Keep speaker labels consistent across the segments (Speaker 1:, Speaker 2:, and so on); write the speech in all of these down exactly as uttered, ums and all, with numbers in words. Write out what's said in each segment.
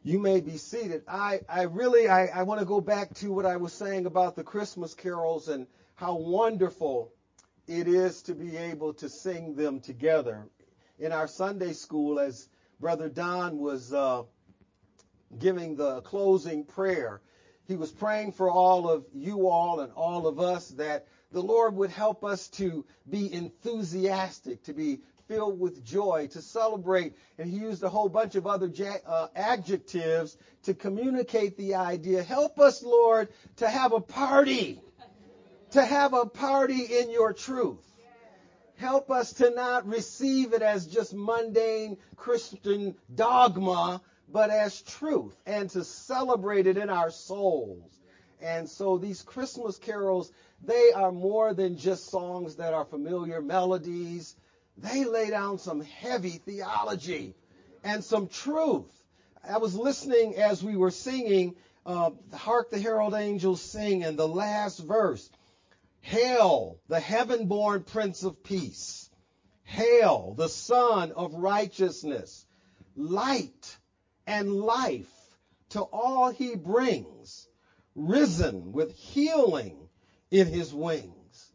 Speaker 1: You may be seated. I, I really, I, I want to go back to what I was saying about the Christmas carols and how wonderful it is to be able to sing them together. In our Sunday school, as Brother Don was uh, giving the closing prayer, he was praying for all of you all and all of us that the Lord would help us to be enthusiastic, to be filled with joy, to celebrate. And he used a whole bunch of other ja- uh, adjectives to communicate the idea. Help us, Lord, to have a party, to have a party in your truth. Help us to not receive it as just mundane Christian dogma, but as truth, and to celebrate it in our souls. And so these Christmas carols, they are more than just songs that are familiar melodies. They lay down some heavy theology and some truth. I was listening as we were singing, uh, Hark the Herald Angels Sing, and the last verse, Hail, the heaven-born Prince of Peace. Hail, the Son of Righteousness. Light and life to all he brings, risen with healing in his wings.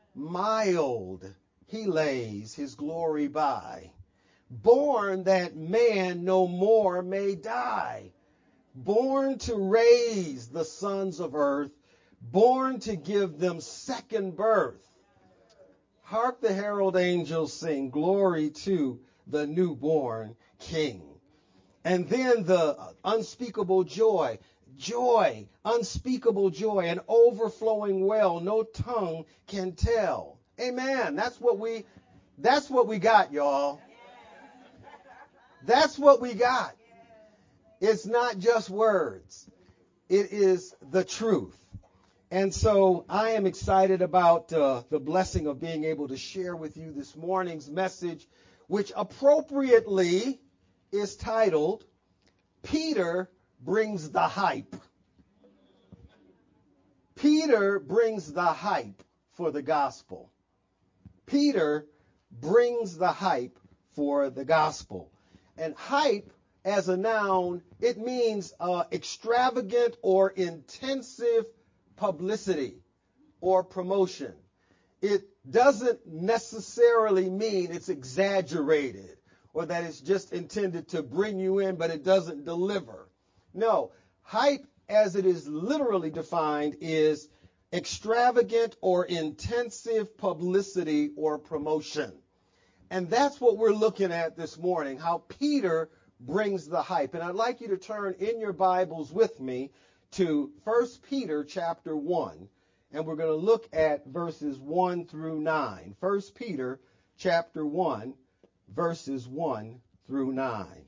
Speaker 1: Mild he lays his glory by, born that man no more may die, born to raise the sons of earth, born to give them second birth. Hark the herald angels sing, glory to the newborn King. And then the unspeakable joy, joy, unspeakable joy, an overflowing well no tongue can tell. Amen. That's what we, that's what we got, y'all. That's what we got. It's not just words. It is the truth. And so I am excited about uh, the blessing of being able to share with you this morning's message, which appropriately is titled, Peter Brings the Hype. Peter brings the hype for the gospel. Peter brings the hype for the gospel. And hype, as a noun, it means uh, extravagant or intensive publicity or promotion. It doesn't necessarily mean it's exaggerated or that it's just intended to bring you in, but it doesn't deliver. No, hype, as it is literally defined, is extravagant or intensive publicity or promotion. And that's what we're looking at this morning, how Peter brings the hype. And I'd like you to turn in your Bibles with me to First Peter chapter one, and we're going to look at verses one through nine. First Peter chapter one, verses one through nine.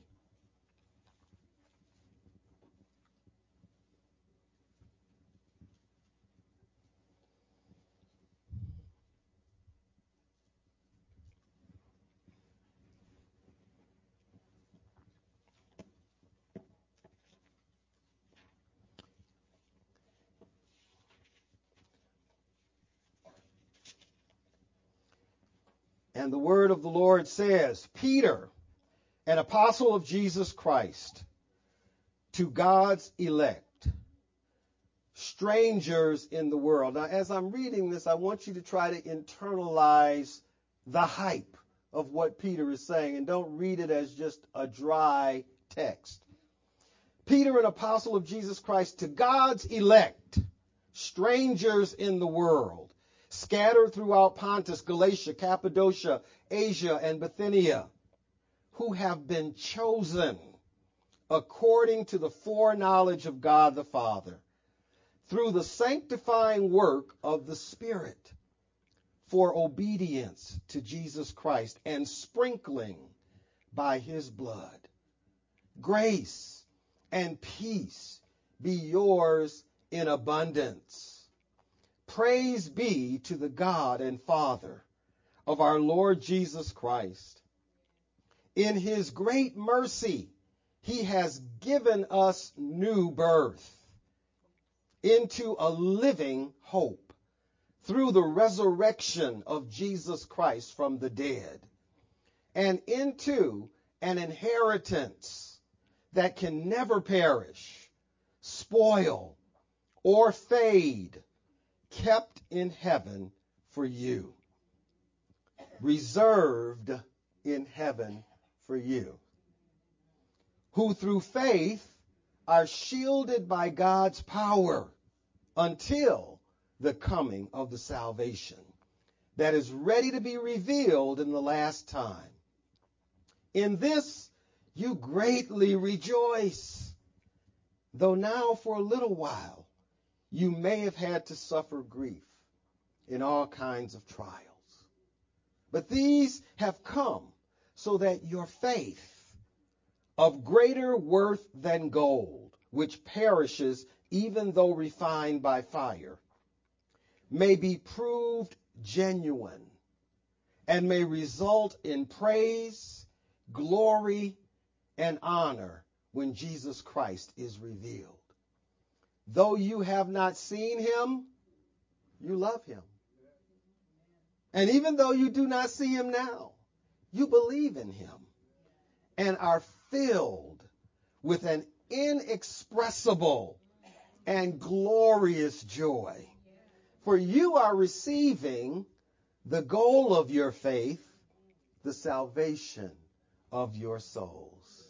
Speaker 1: And the word of the Lord says, Peter, an apostle of Jesus Christ, to God's elect, strangers in the world. Now, as I'm reading this, I want you to try to internalize the hype of what Peter is saying, and don't read it as just a dry text. Peter, an apostle of Jesus Christ, to God's elect, strangers in the world, scattered throughout Pontus, Galatia, Cappadocia, Asia, and Bithynia, who have been chosen according to the foreknowledge of God the Father, through the sanctifying work of the Spirit, for obedience to Jesus Christ and sprinkling by his blood. Grace and peace be yours in abundance. Praise be to the God and Father of our Lord Jesus Christ. In his great mercy, he has given us new birth into a living hope through the resurrection of Jesus Christ from the dead, and into an inheritance that can never perish, spoil, or fade, kept in heaven for you, reserved in heaven for you, who through faith are shielded by God's power until the coming of the salvation that is ready to be revealed in the last time. In this you greatly rejoice, though now for a little while you may have had to suffer grief in all kinds of trials. But these have come so that your faith, of greater worth than gold, which perishes even though refined by fire, may be proved genuine and may result in praise, glory, and honor when Jesus Christ is revealed. Though you have not seen him, you love him. And even though you do not see him now, you believe in him and are filled with an inexpressible and glorious joy. For you are receiving the goal of your faith, the salvation of your souls.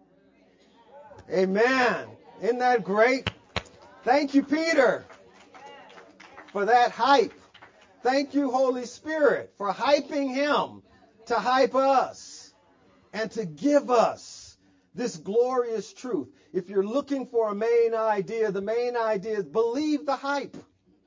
Speaker 1: Amen. Isn't that great? Thank you, Peter, for that hype. Thank you, Holy Spirit, for hyping him to hype us and to give us this glorious truth. If you're looking for a main idea, the main idea is believe the hype.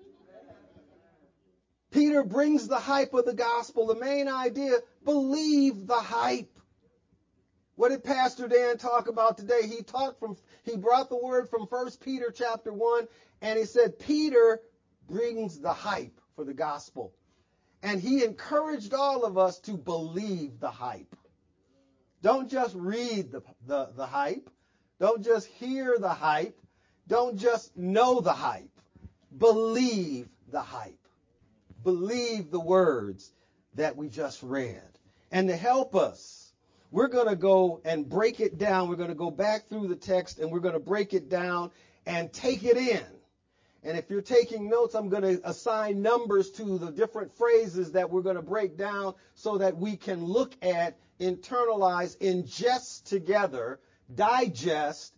Speaker 1: Peter brings the hype of the gospel. The main idea, believe the hype. What did Pastor Dan talk about today? He talked from, he brought the word from First Peter chapter one, and he said Peter brings the hype for the gospel. And he encouraged all of us to believe the hype. Don't just read the, the, the hype. Don't just hear the hype. Don't just know the hype. Believe the hype. Believe the words that we just read. And to help us, we're going to go and break it down. We're going to go back through the text and we're going to break it down and take it in. And if you're taking notes, I'm going to assign numbers to the different phrases that we're going to break down so that we can look at, internalize, ingest together, digest,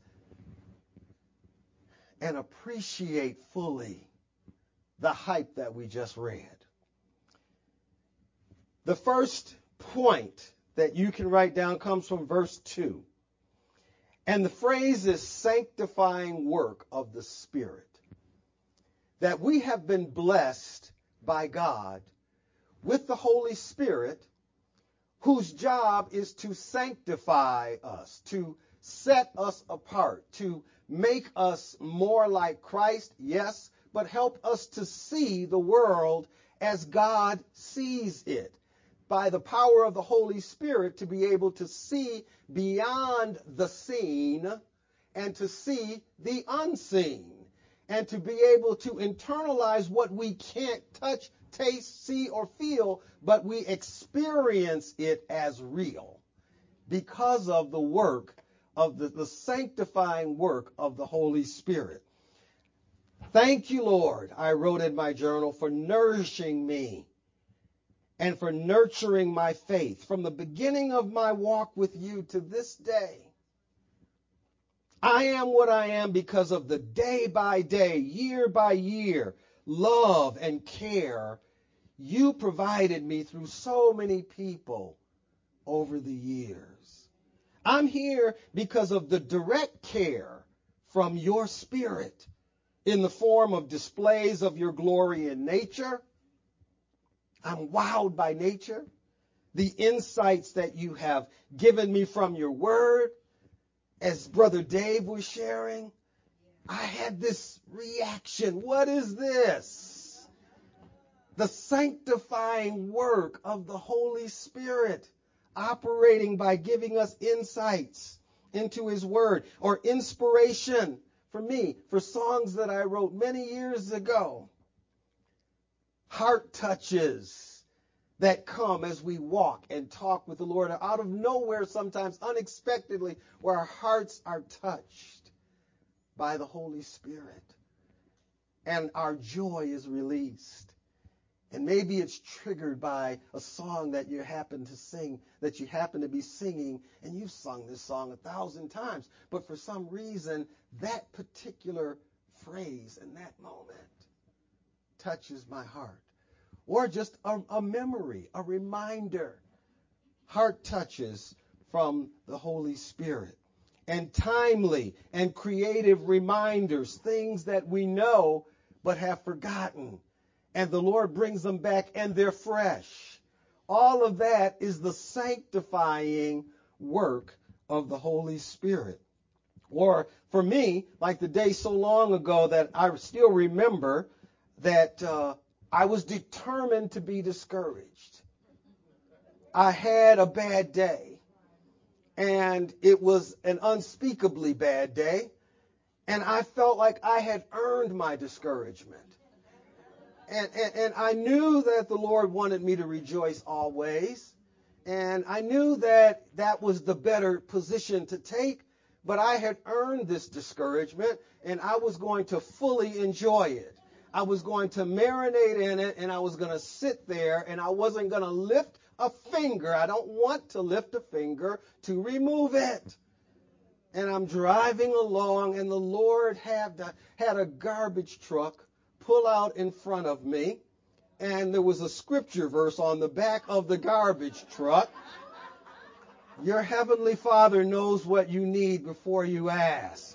Speaker 1: and appreciate fully the hype that we just read. The first point that you can write down comes from verse two. And the phrase is sanctifying work of the Spirit. That we have been blessed by God with the Holy Spirit, whose job is to sanctify us, to set us apart, to make us more like Christ, yes, but help us to see the world as God sees it. By the power of the Holy Spirit, to be able to see beyond the seen and to see the unseen. And to be able to internalize what we can't touch, taste, see, or feel, but we experience it as real because of the work of the, the sanctifying work of the Holy Spirit. Thank you, Lord, I wrote in my journal, for nourishing me and for nurturing my faith from the beginning of my walk with you to this day. I am what I am because of the day by day, year by year, love and care you provided me through so many people over the years. I'm here because of the direct care from your Spirit in the form of displays of your glory in nature. I'm wowed by nature, the insights that you have given me from your word. As Brother Dave was sharing, I had this reaction. What is this? The sanctifying work of the Holy Spirit operating by giving us insights into his word, or inspiration for me, for songs that I wrote many years ago. Heart touches that come as we walk and talk with the Lord, out of nowhere sometimes, unexpectedly, where our hearts are touched by the Holy Spirit and our joy is released. And maybe it's triggered by a song that you happen to sing, that you happen to be singing, and you've sung this song a thousand times. But for some reason, that particular phrase in that moment touches my heart. Or just a, a memory, a reminder. Heart touches from the Holy Spirit. And timely and creative reminders, things that we know but have forgotten. And the Lord brings them back and they're fresh. All of that is the sanctifying work of the Holy Spirit. Or for me, like the day so long ago that I still remember that uh, I was determined to be discouraged. I had a bad day, and it was an unspeakably bad day, and I felt like I had earned my discouragement. And, and, and I knew that the Lord wanted me to rejoice always. And I knew that that was the better position to take. But I had earned this discouragement, and I was going to fully enjoy it. I was going to marinate in it, and I was going to sit there, and I wasn't going to lift a finger. I don't want to lift a finger to remove it. And I'm driving along, and the Lord had, had a garbage truck pull out in front of me, and there was a scripture verse on the back of the garbage truck. Your heavenly Father knows what you need before you ask.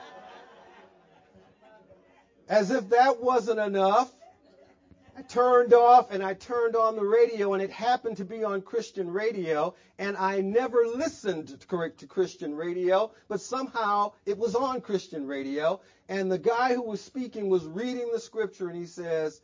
Speaker 1: As if that wasn't enough, I turned off and I turned on the radio, and it happened to be on Christian radio, and I never listened to, to Christian radio, but somehow it was on Christian radio, and the guy who was speaking was reading the scripture, and he says,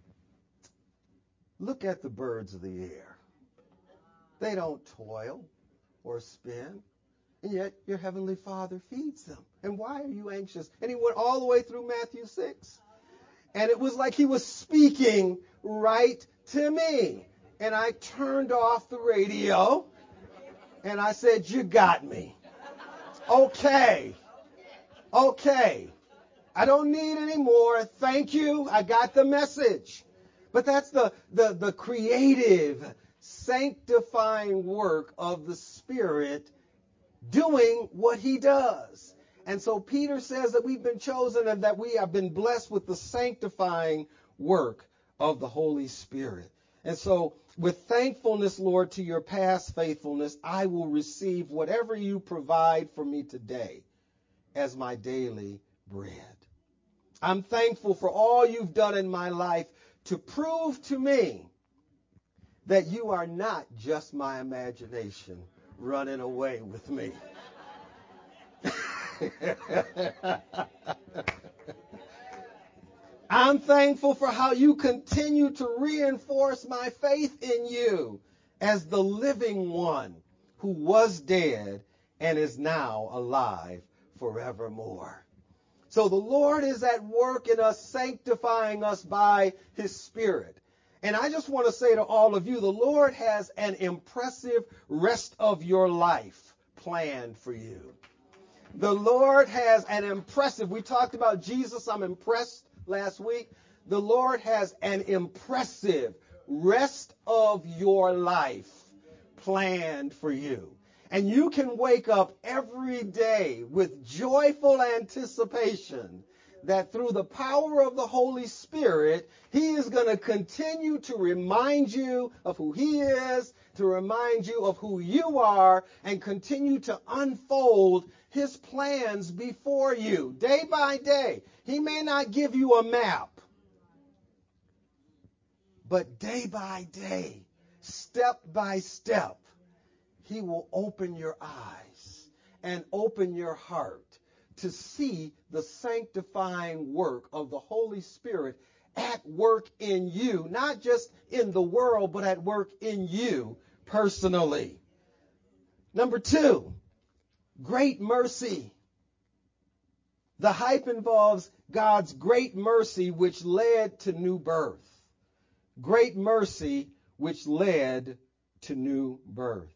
Speaker 1: look at the birds of the air. They don't toil or spin, and yet your heavenly Father feeds them. And why are you anxious? And he went all the way through Matthew six. And it was like he was speaking right to me. And I turned off the radio, and I said, you got me. Okay. Okay. I don't need any more. Thank you. I got the message. But that's the, the, the creative, sanctifying work of the Spirit doing what he does. And so Peter says that we've been chosen and that we have been blessed with the sanctifying work of the Holy Spirit. And so with thankfulness, Lord, to your past faithfulness, I will receive whatever you provide for me today as my daily bread. I'm thankful for all you've done in my life to prove to me that you are not just my imagination running away with me. I'm thankful for how you continue to reinforce my faith in you as the living one who was dead and is now alive forevermore. So the Lord is at work in us, sanctifying us by his Spirit. And I just want to say to all of you, the Lord has an impressive rest of your life planned for you. The Lord has an impressive, we talked about Jesus, I'm impressed last week. The Lord has an impressive rest of your life planned for you. And you can wake up every day with joyful anticipation that through the power of the Holy Spirit, he is going to continue to remind you of who he is, to remind you of who you are, and continue to unfold his plans before you day by day. He may not give you a map, but day by day, step by step, he will open your eyes and open your heart to see the sanctifying work of the Holy Spirit at work in you, not just in the world, but at work in you personally. Number two, great mercy. The hype involves God's great mercy which led to new birth. Great mercy which led to new birth.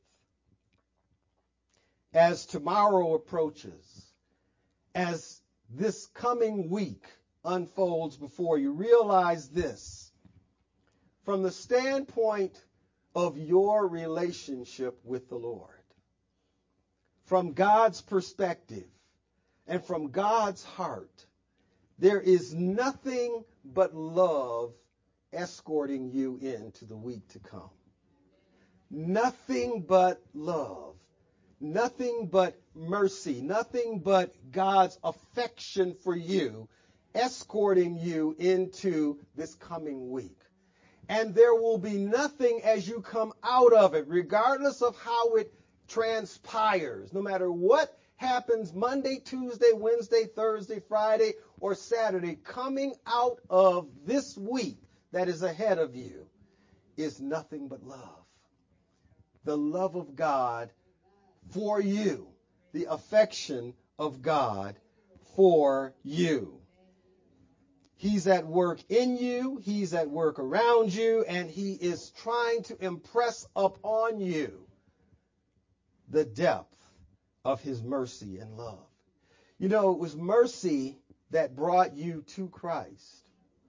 Speaker 1: As tomorrow approaches, as this coming week unfolds before you, realize this. From the standpoint of your relationship with the Lord, from God's perspective and from God's heart, there is nothing but love escorting you into the week to come. Nothing but love. Nothing but mercy. Nothing but God's affection for you escorting you into this coming week. And there will be nothing as you come out of it, regardless of how it transpires, no matter what happens Monday, Tuesday, Wednesday, Thursday, Friday, or Saturday, coming out of this week that is ahead of you is nothing but love. The love of God for you, the affection of God for you. He's at work in you, he's at work around you, and he is trying to impress upon you the depth of his mercy and love. You know, it was mercy that brought you to Christ.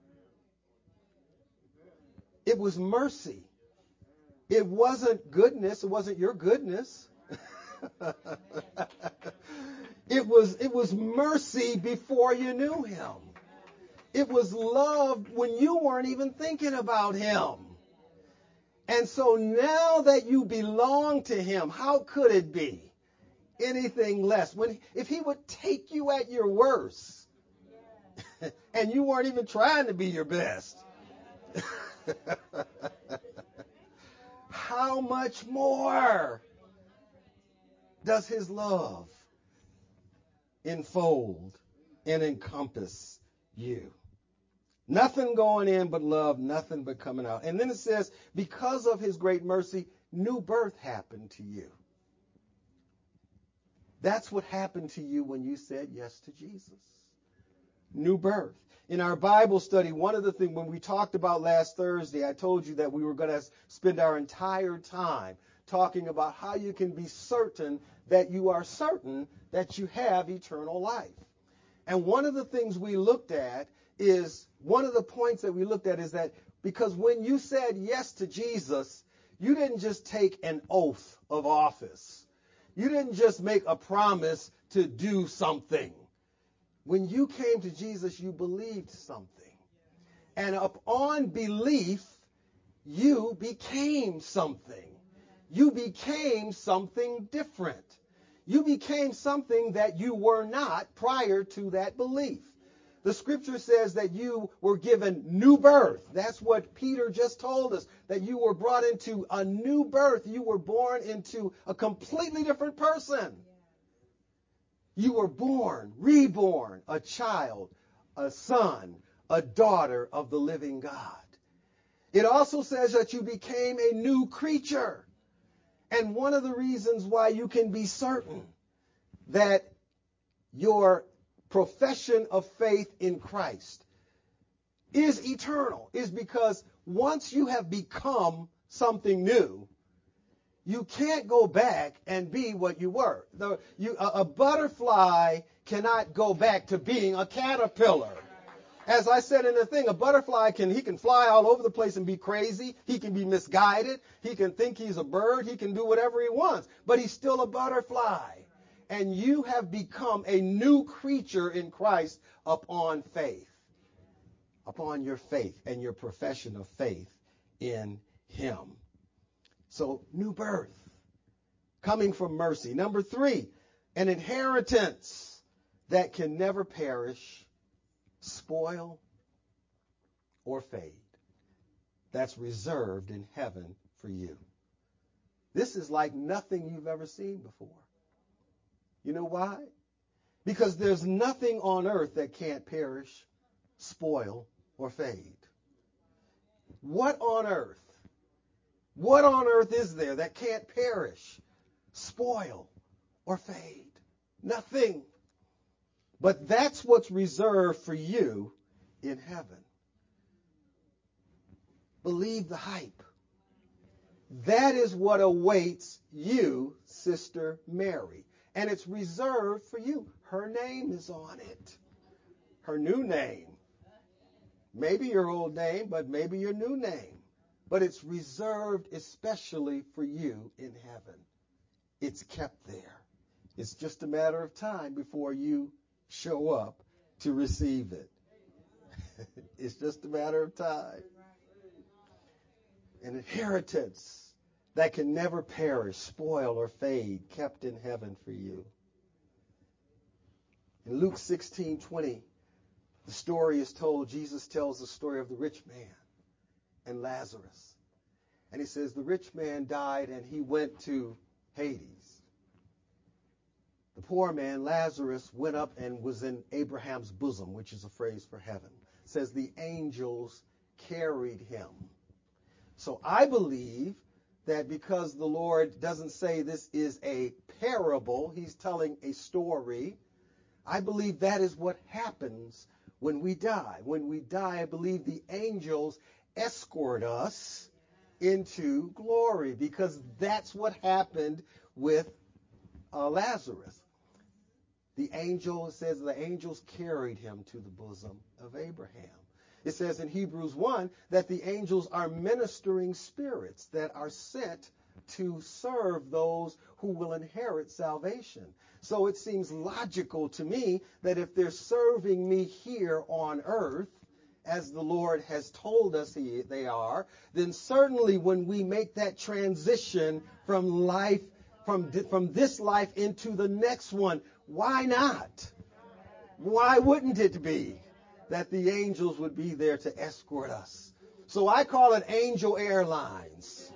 Speaker 1: It was mercy. It wasn't goodness. It wasn't your goodness. It was, it was mercy before you knew him. It was love when you weren't even thinking about him. And so now that you belong to him, how could it be anything less? When, if he would take you at your worst and you weren't even trying to be your best, how much more does his love enfold and encompass you? Nothing going in but love, nothing but coming out. And then it says, because of his great mercy, new birth happened to you. That's what happened to you when you said yes to Jesus. New birth. In our Bible study, one of the things, when we talked about last Thursday, I told you that we were going to spend our entire time talking about how you can be certain that you are certain that you have eternal life. And one of the things we looked at is, one of the points that we looked at is that because when you said yes to Jesus, you didn't just take an oath of office. You didn't just make a promise to do something. When you came to Jesus, you believed something. And upon belief, you became something. You became something different. You became something that you were not prior to that belief. The scripture says that you were given new birth. That's what Peter just told us, that you were brought into a new birth. You were born into a completely different person. You were born, reborn, a child, a son, a daughter of the living God. It also says that you became a new creature. And one of the reasons why you can be certain that your profession of faith in Christ is eternal is because once you have become something new, you can't go back and be what you were. The, you, a, a butterfly cannot go back to being a caterpillar. As I said in the thing, a butterfly can, he can fly all over the place and be crazy. He can be misguided. He can think he's a bird. He can do whatever he wants. But he's still a butterfly. And you have become a new creature in Christ upon faith. Upon your faith and your profession of faith in him. So, new birth. Coming from mercy. Number three, an inheritance that can never perish, spoil, or fade. That's reserved in heaven for you. This is like nothing you've ever seen before. You know why? Because there's nothing on earth that can't perish, spoil, or fade. What on earth? What on earth is there that can't perish, spoil, or fade? Nothing. But that's what's reserved for you in heaven. Believe the hype. That is what awaits you, Sister Mary. And it's reserved for you. Her name is on it. Her new name. Maybe your old name, but maybe your new name. But it's reserved especially for you in heaven. It's kept there. It's just a matter of time before you show up to receive it. It's just a matter of time. An inheritance that can never perish, spoil, or fade, kept in heaven for you. In Luke sixteen twenty, the story is told, Jesus tells the story of the rich man and Lazarus. And he says the rich man died and he went to Hades. The poor man, Lazarus, went up and was in Abraham's bosom, which is a phrase for heaven. It says the angels carried him. So I believe that because the Lord doesn't say this is a parable, he's telling a story, I believe that is what happens when we die. When we die, I believe the angels escort us into glory, because that's what happened with uh, Lazarus. The angel, it says the angels carried him to the bosom of Abraham. It says in Hebrews one that the angels are ministering spirits that are sent to serve those who will inherit salvation. So it seems logical to me that if they're serving me here on earth, as the Lord has told us he, they are, then certainly when we make that transition from life, from, from this life into the next one, why not? Why wouldn't it be that the angels would be there to escort us? So I call it Angel Airlines.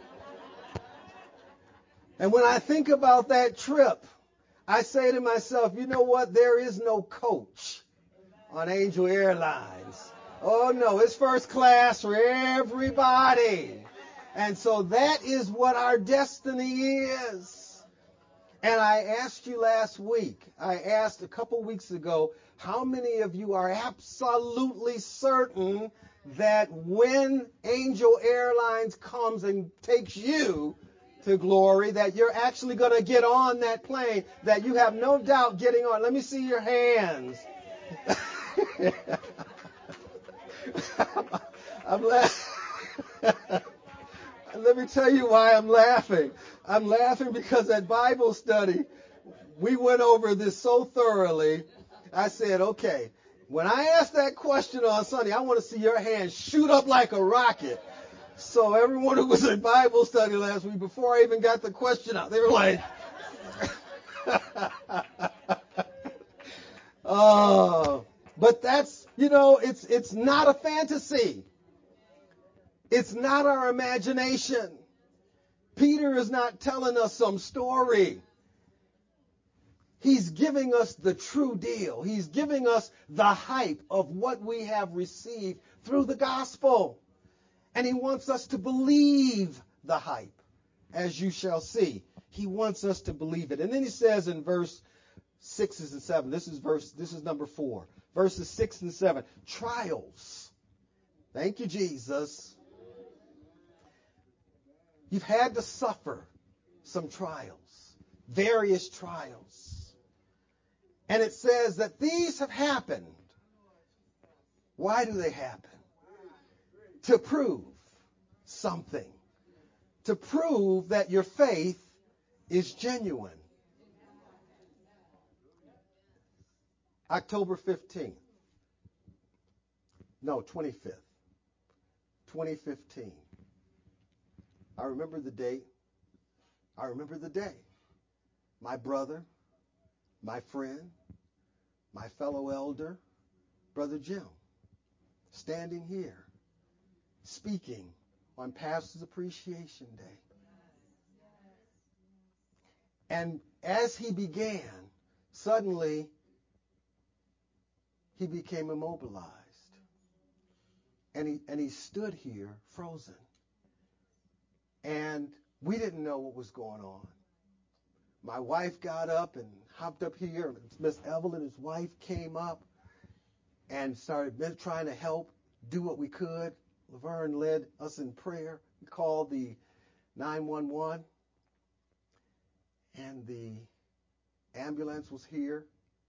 Speaker 1: And when I think about that trip, I say to myself, you know what? There is no coach on Angel Airlines. Oh, no, it's first class for everybody. And so that is what our destiny is. And I asked you last week, I asked a couple weeks ago, how many of you are absolutely certain that when Angel Airlines comes and takes you to glory, that you're actually going to get on that plane, that you have no doubt getting on? Let me see your hands. I'm laughing. Let me tell you why I'm laughing. I'm laughing because at Bible study, we went over this so thoroughly. I said, okay, when I ask that question on Sunday, I want to see your hands shoot up like a rocket. So everyone who was in Bible study last week, before I even got the question out, they were like, oh, but that's, you know, it's it's not a fantasy. It's not our imagination. Peter is not telling us some story. He's giving us the true deal. He's giving us the hype of what we have received through the gospel. And he wants us to believe the hype, as you shall see. He wants us to believe it. And then he says in verse six and seven, this is verse, this is number four, verses six and seven, trials. Thank you, Jesus. You've had to suffer some trials, various trials. And it says that these have happened. Why do they happen? To prove something. To prove that your faith is genuine. October fifteenth. No, twenty-fifth. twenty fifteen. I remember the date. I remember the day. My brother, my friend, my fellow elder, Brother Jim, standing here, speaking on Pastor's Appreciation Day. And as he began, suddenly he became immobilized. And he, and he stood here frozen. And we didn't know what was going on. My wife got up and hopped up here. Miss Evelyn, his wife, came up and started trying to help do what we could. Laverne led us in prayer. We called the nine one one, and the ambulance was here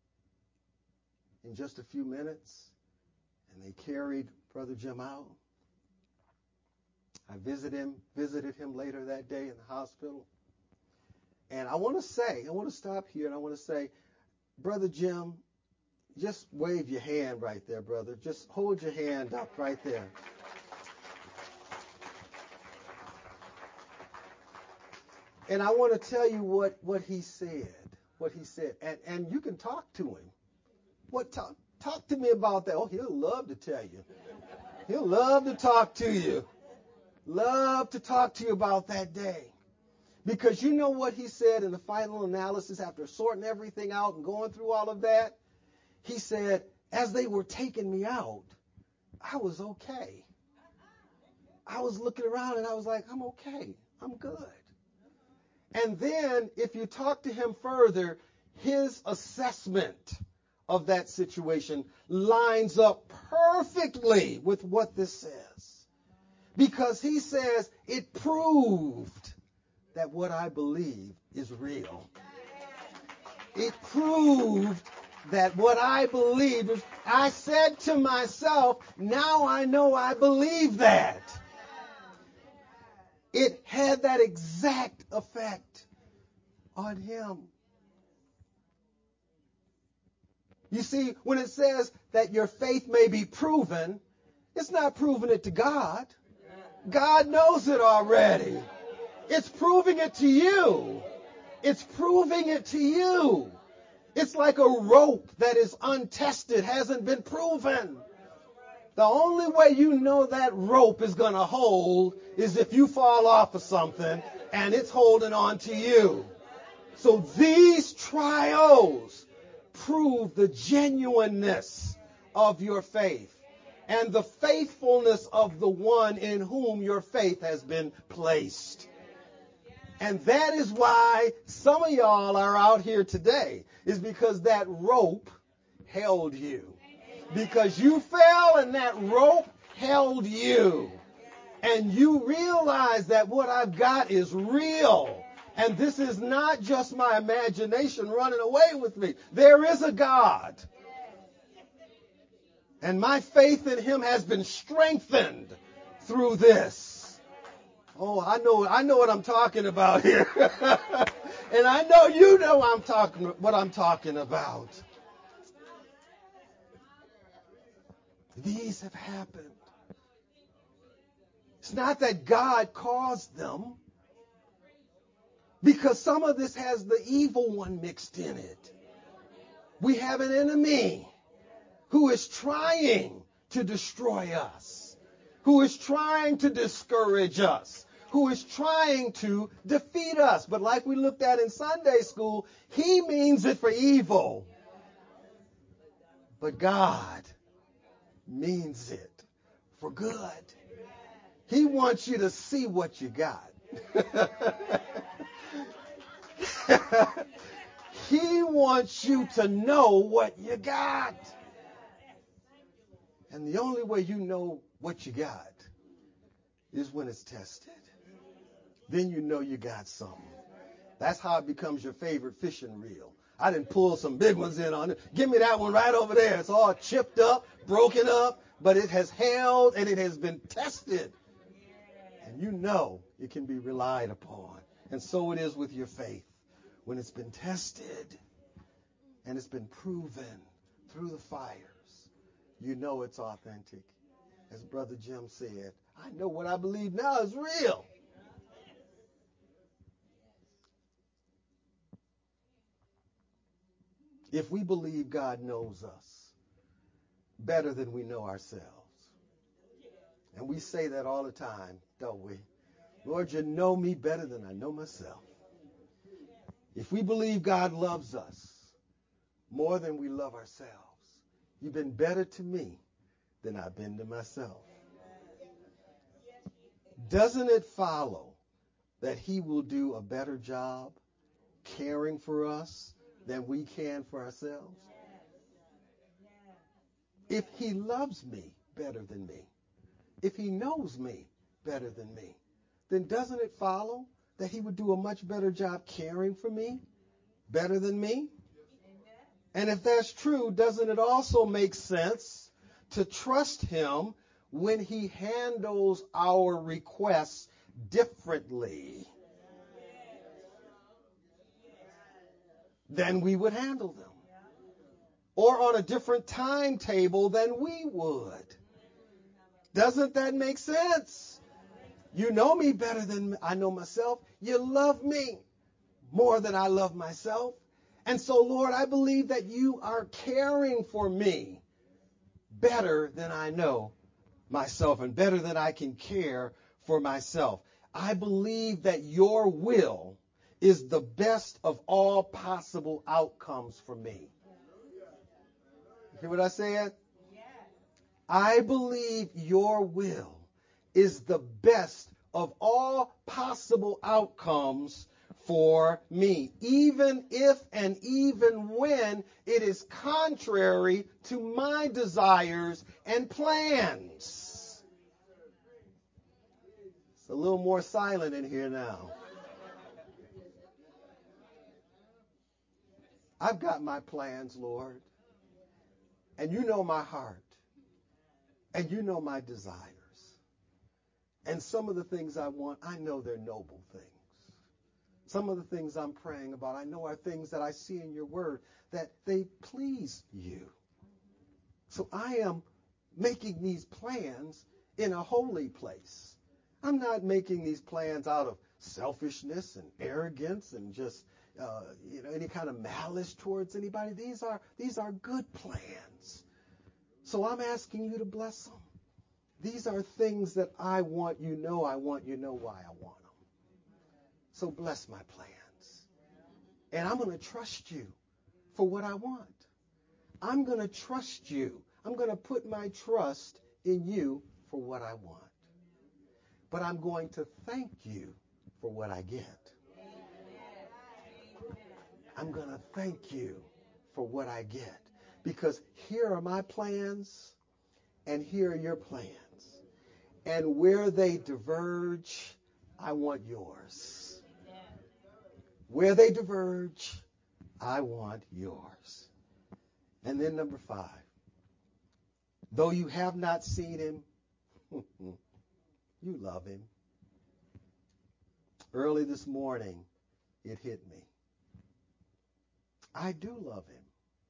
Speaker 1: in just a few minutes, and they carried Brother Jim out. I visited him, visited him later that day in the hospital. And I want to say, I want to stop here and I want to say, Brother Jim, just wave your hand right there, brother. Just hold your hand up right there. And I want to tell you what, what he said, what he said. And, and you can talk to him. What talk, talk to me about that. Oh, he'll love to tell you. He'll love to talk to you. Love to talk to you about that day. Because you know what he said in the final analysis after sorting everything out and going through all of that? He said, as they were taking me out, I was okay. I was looking around and I was like, I'm okay. I'm good. And then if you talk to him further, his assessment of that situation lines up perfectly with what this says. Because he says it proved that what I believe is real. It proved that what I believed is, I said to myself, now I know I believe that. It had that exact effect on him. You see, when it says that your faith may be proven, it's not proving it to God. God knows it already. It's proving it to you. It's proving it to you. It's like a rope that is untested, hasn't been proven. The only way you know that rope is going to hold is if you fall off of something and it's holding on to you. So these trials prove the genuineness of your faith and the faithfulness of the one in whom your faith has been placed. And that is why some of y'all are out here today, is because that rope held you. Because you fell and that rope held you. And you realize that what I've got is real. And this is not just my imagination running away with me. There is a God. And my faith in him has been strengthened through this. Oh, I know, I know what I'm talking about here. And I know you know I'm talking, what I'm talking about. These have happened. It's not that God caused them, because some of this has the evil one mixed in it. We have an enemy who is trying to destroy us, who is trying to discourage us, who is trying to defeat us. But like we looked at in Sunday school, he means it for evil. But God means it for good. He wants you to see what you got. He wants you to know what you got. And the only way you know what you got is when it's tested. Then you know you got something. That's how it becomes your favorite fishing reel. I didn't pull some big ones in on it. Give me that one right over there. It's all chipped up, broken up, but it has held and it has been tested. And you know it can be relied upon. And so it is with your faith. When it's been tested and it's been proven through the fires, you know it's authentic. As Brother Jim said, I know what I believe now is real. If we believe God knows us better than we know ourselves, and we say that all the time, don't we? Lord, you know me better than I know myself. If we believe God loves us more than we love ourselves, you've been better to me than I've been to myself. Doesn't it follow that he will do a better job caring for us than we can for ourselves? If he loves me better than me, if he knows me better than me, then doesn't it follow that he would do a much better job caring for me, better than me? And if that's true, doesn't it also make sense to trust him when he handles our requests differently than we would handle them? Or on a different timetable than we would? Doesn't that make sense? You know me better than I know myself. You love me more than I love myself. And so, Lord, I believe that you are caring for me better than I know myself and better than I can care for myself. I believe that your will is the best of all possible outcomes for me. Hear what I said? I believe your will is the best of all possible outcomes for me, even if and even when it is contrary to my desires and plans. It's a little more silent in here now. I've got my plans, Lord, and you know my heart, and you know my desires. And some of the things I want, I know they're noble things. Some of the things I'm praying about, I know are things that I see in your word, that they please you. So I am making these plans in a holy place. I'm not making these plans out of selfishness and arrogance and just uh, you know any kind of malice towards anybody. These are these are good plans. So I'm asking you to bless them. These are things that I want you know. I want you know why I want them. So bless my plans. And I'm going to trust you for what I want. I'm going to trust you. I'm going to put my trust in you for what I want. But I'm going to thank you for what I get. I'm going to thank you for what I get. Because here are my plans and here are your plans. And where they diverge, I want yours. Where they diverge, I want yours. And then number five, though you have not seen him, you love him. Early this morning, it hit me. I do love him.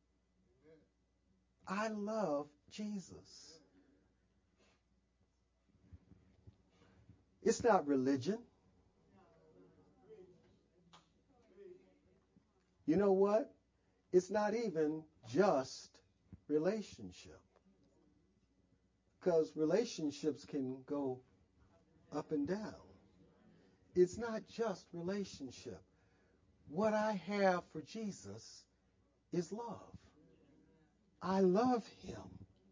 Speaker 1: I love Jesus. It's not religion. You know what? It's not even just relationship. Because relationships can go up and down. It's not just relationship. What I have for Jesus is love. I love him.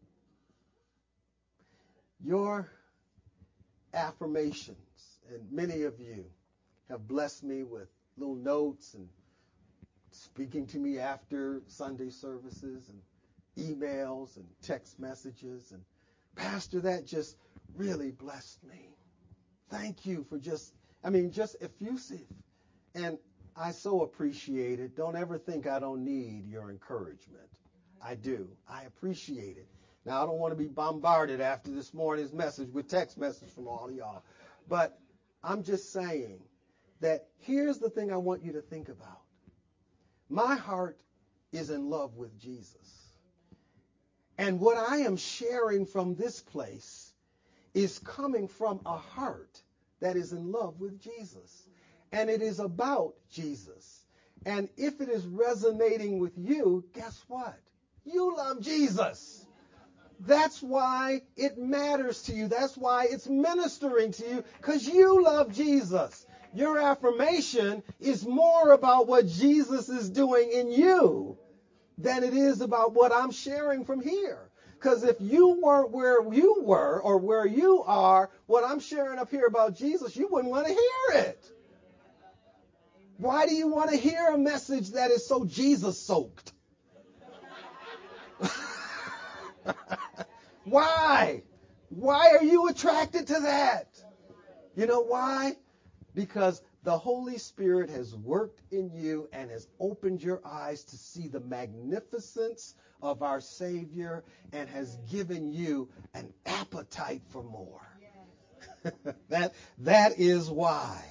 Speaker 1: Your affirmations, and many of you have blessed me with little notes and speaking to me after Sunday services and emails and text messages. And Pastor, that just really blessed me. Thank you for just, I mean, just effusive. And I so appreciate it. Don't ever think I don't need your encouragement. I do. I appreciate it. Now, I don't want to be bombarded after this morning's message with text messages from all of y'all. But I'm just saying that here's the thing I want you to think about. My heart is in love with Jesus. And what I am sharing from this place is coming from a heart that is in love with Jesus. And it is about Jesus. And if it is resonating with you, guess what? You love Jesus. That's why it matters to you. That's why it's ministering to you, because you love Jesus. Your affirmation is more about what Jesus is doing in you than it is about what I'm sharing from here. Because if you weren't where you were or where you are, what I'm sharing up here about Jesus, you wouldn't want to hear it. Why do you want to hear a message that is so Jesus-soaked? Why? Why are you attracted to that? You know why? Because the Holy Spirit has worked in you and has opened your eyes to see the magnificence of our Savior and has given you an appetite for more. that, that is why.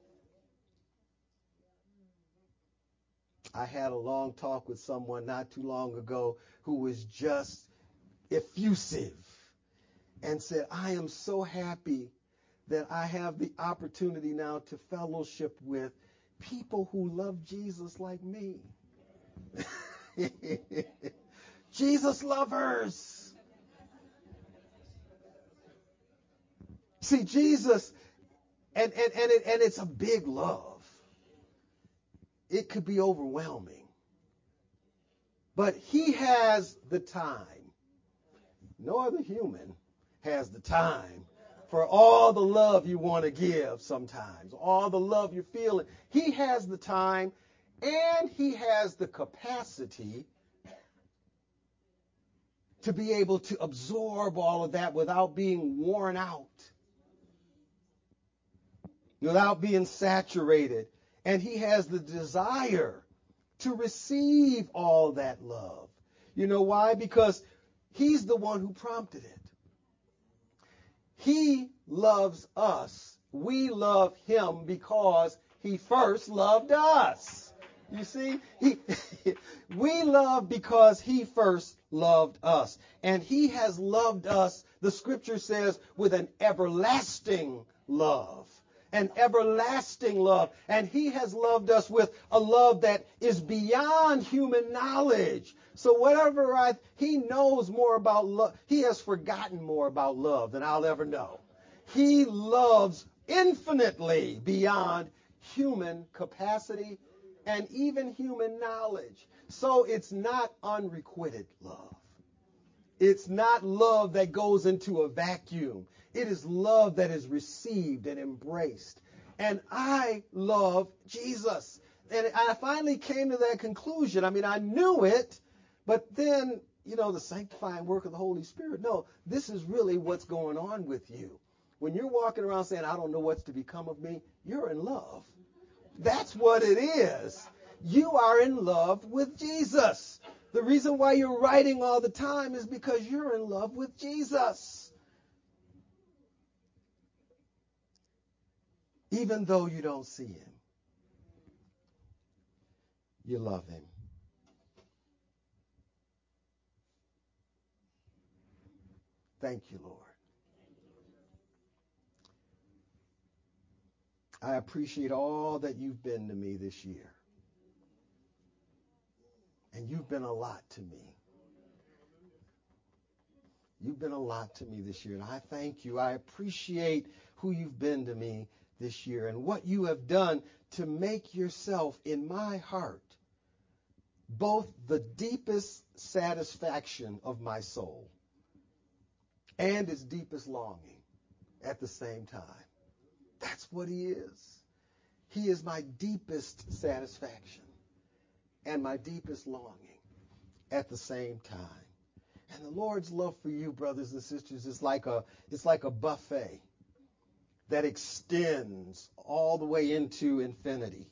Speaker 1: I had a long talk with someone not too long ago who was just effusive and said, I am so happy that I have the opportunity now to fellowship with people who love Jesus like me. Jesus lovers. See, Jesus, and, and, and, it, and it's a big love. It could be overwhelming. But he has the time. No other human has the time for all the love you want to give sometimes, all the love you're feeling. He has the time and he has the capacity to be able to absorb all of that without being worn out, without being saturated. And he has the desire to receive all that love. You know why? Because he's the one who prompted it. He loves us. We love him because he first loved us. You see, he, we love because he first loved us. And he has loved us, the scripture says, with an everlasting love. An everlasting love. And he has loved us with a love that is beyond human knowledge. So whatever I, he knows more about love. He has forgotten more about love than I'll ever know. He loves infinitely beyond human capacity and even human knowledge. So it's not unrequited love. It's not love that goes into a vacuum. It is love that is received and embraced. And I love Jesus. And I finally came to that conclusion. I mean, I knew it, but then, you know, the sanctifying work of the Holy Spirit. No, this is really what's going on with you. When you're walking around saying, I don't know what's to become of me, you're in love. That's what it is. You are in love with Jesus. The reason why you're writing all the time is because you're in love with Jesus. Even though you don't see him, you love him. Thank you, Lord. I appreciate all that you've been to me this year. And you've been a lot to me. You've been a lot to me this year, and I thank you. I appreciate who you've been to me this year and what you have done to make yourself in my heart both the deepest satisfaction of my soul and its deepest longing at the same time. That's what he is. He is my deepest satisfaction and my deepest longing at the same time. And the Lord's love for you, brothers and sisters, is like a it's like a buffet that extends all the way into infinity.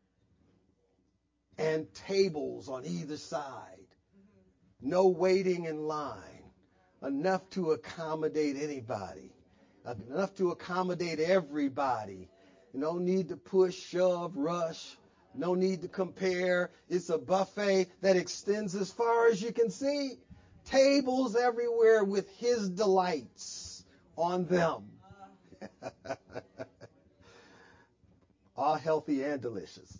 Speaker 1: And tables on either side. No waiting in line. Enough to accommodate anybody. Enough to accommodate everybody. No need to push, shove, rush. No need to compare. It's a buffet that extends as far as you can see. Tables everywhere with his delights on them. All healthy and delicious.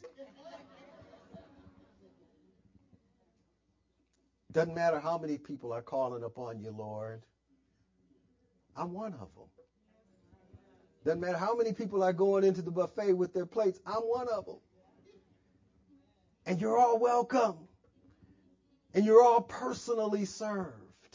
Speaker 1: Doesn't matter how many people are calling upon you, Lord. I'm one of them. Doesn't matter how many people are going into the buffet with their plates. I'm one of them. And you're all welcome. And you're all personally served.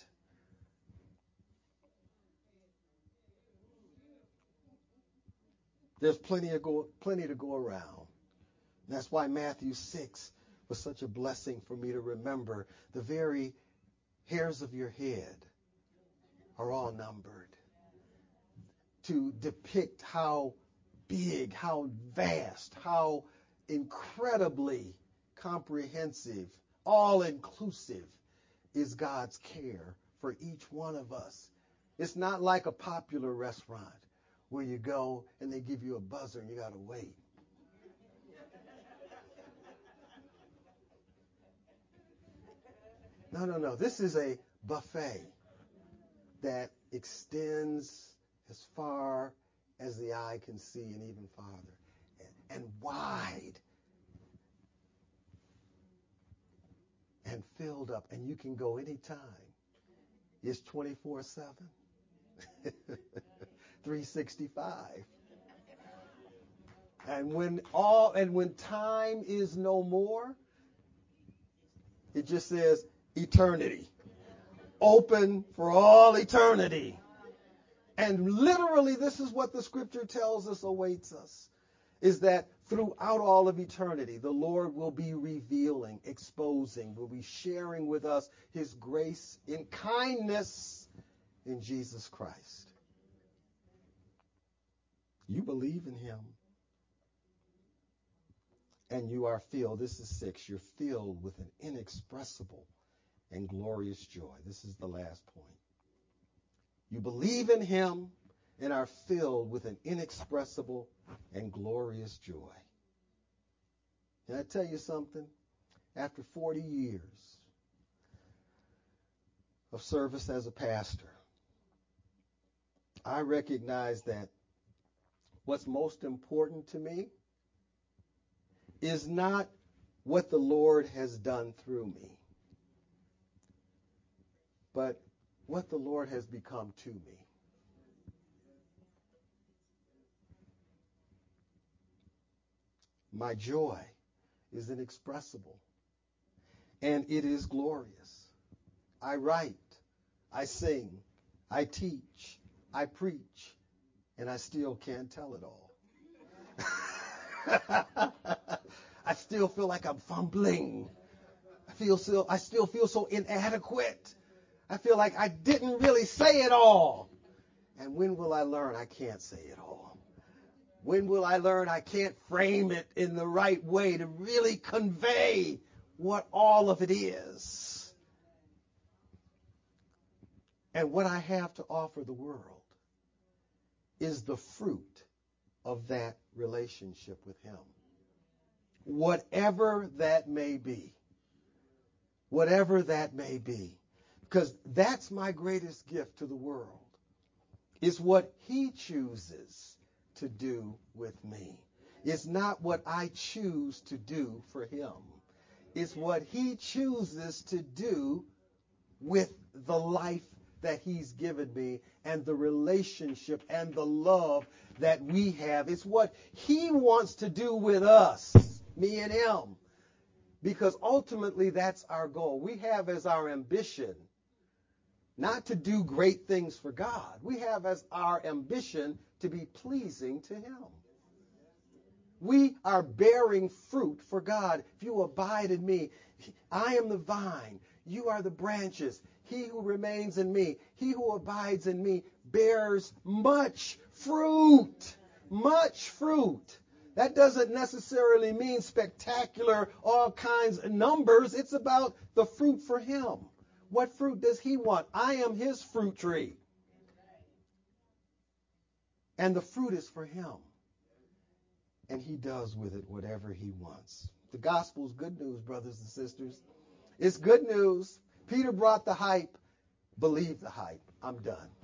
Speaker 1: There's plenty of go, plenty to go around. And that's why Matthew six was such a blessing for me to remember. The very hairs of your head are all numbered. to depict how big, how vast, how incredibly comprehensive, all-inclusive is God's care for each one of us. It's not like a popular restaurant where you go and they give you a buzzer and you got to wait. No, no, no. This is a buffet that extends as far as the eye can see and even farther, and, and wide and filled up, and you can go anytime. It's twenty-four seven, three sixty-five. And when all and when time is no more, it just says eternity. Open for all eternity. And literally, this is what the scripture tells us awaits us, is that throughout all of eternity, the Lord will be revealing, exposing, will be sharing with us his grace in kindness in Jesus Christ. You believe in him, and you are filled. This is six. You're filled with an inexpressible and glorious joy. This is the last point. You believe in him and are filled with an inexpressible and glorious joy. Can I tell you something? After forty years of service as a pastor, I recognize that what's most important to me is not what the Lord has done through me, but what the Lord has become to me. My joy is inexpressible, and it is glorious. I write, I sing, I teach, I preach, and I still can't tell it all. I still feel like I'm fumbling. I feel so, I still feel so inadequate. I feel like I didn't really say it all. And when will I learn I can't say it all? When will I learn I can't frame it in the right way to really convey what all of it is? And what I have to offer the world is the fruit of that relationship with him. Whatever that may be. Whatever that may be. Because that's my greatest gift to the world, is what he chooses to do with me. It's not what I choose to do for him. It's what he chooses to do with the life that he's given me and the relationship and the love that we have. It's what he wants to do with us, me and him, because ultimately that's our goal. We have as our ambition not to do great things for God. We have as our ambition to be pleasing to him. We are bearing fruit for God. If you abide in me, I am the vine, you are the branches. He who remains in me, he who abides in me, bears much fruit. Much fruit. That doesn't necessarily mean spectacular, all kinds of numbers. It's about the fruit for him. What fruit does he want? I am his fruit tree. And the fruit is for him. And he does with it whatever he wants. The gospel is good news, brothers and sisters. It's good news. Peter brought the hype. Believe the hype. I'm done.